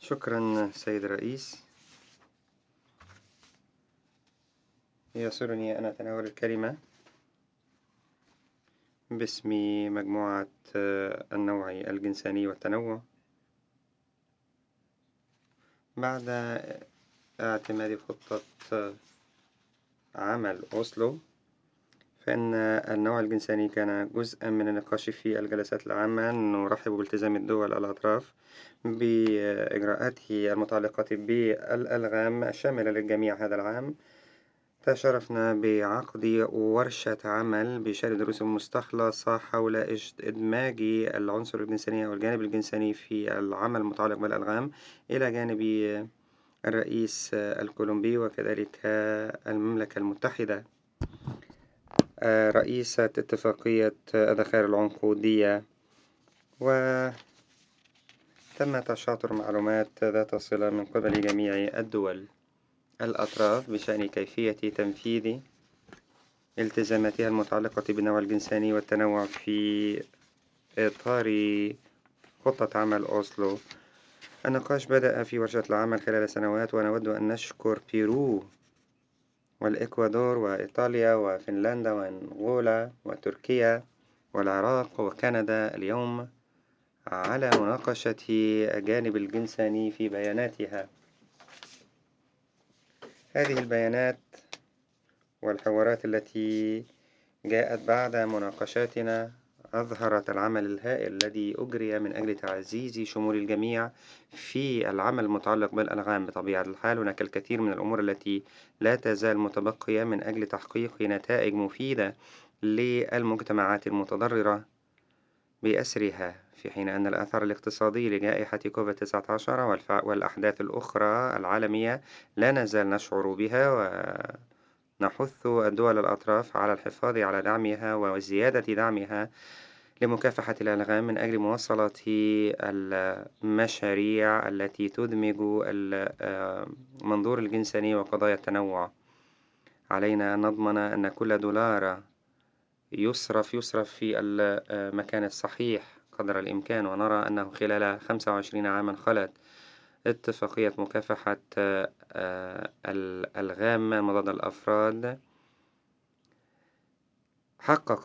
شكرا سيد الرئيس. يسرني أن أتناول الكلمة باسم مجموعة النوع الجنساني والتنوع بعد اعتماد خطة عمل أوسلو، فإن النوع الجنساني كان جزءا من النقاش في الجلسات العامة. نرحب بالتزام الدول الأطراف بإجراءاته المتعلقة بالألغام الشاملة للجميع هذا العام. تشرفنا بعقد ورشة عمل بشأن دروس مستخلصة حول إدماج العنصر الجنساني أو الجانب الجنساني في العمل المتعلق بالألغام إلى جانب الرئيس الكولومبي وكذلك المملكة المتحدة رئيسة اتفاقية الذخائر العنقودية، وتم تشاطر معلومات ذات صلة من قبل جميع الدول الأطراف بشأن كيفية تنفيذ التزاماتها المتعلقة بالنوع الجنساني والتنوع في إطار خطة عمل أوسلو. النقاش بدأ في ورشة العمل خلال سنوات، ونود أن نشكر بيرو والإكوادور وإيطاليا وفنلندا وأنغولا وتركيا والعراق وكندا اليوم على مناقشة الجانب الجنساني في بياناتها. هذه البيانات والحوارات التي جاءت بعد مناقشاتنا أظهرت العمل الهائل الذي أجري من أجل تعزيز شمول الجميع في العمل المتعلق بالألغام. بطبيعة الحال هناك الكثير من الأمور التي لا تزال متبقية من أجل تحقيق نتائج مفيدة للمجتمعات المتضررة بأسرها، في حين أن الآثار الاقتصادية لجائحة كوفيد-19 والأحداث الأخرى العالمية لا نزال نشعر بها، ونحث الدول الأطراف على الحفاظ على دعمها وزيادة دعمها لمكافحة الألغام من أجل مواصلة المشاريع التي تدمج المنظور الجنساني وقضايا التنوع. علينا أن نضمن أن كل دولار يصرف في المكان الصحيح قدر الإمكان، ونرى أنه خلال 25 عاما خلت اتفاقية مكافحة الألغام مضاد الأفراد حقق